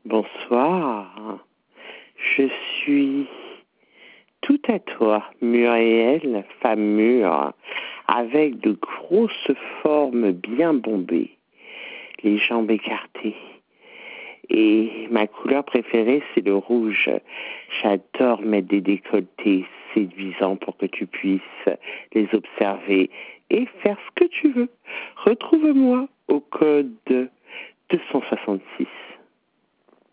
Bonsoir, je suis tout à toi, Muriel, femme mûre, avec de grosses formes bien bombées, les jambes écartées. Et ma couleur préférée, c'est le rouge. J'adore mettre des décolletés séduisants pour que tu puisses les observer et faire ce que tu veux. Retrouve-moi au code 266.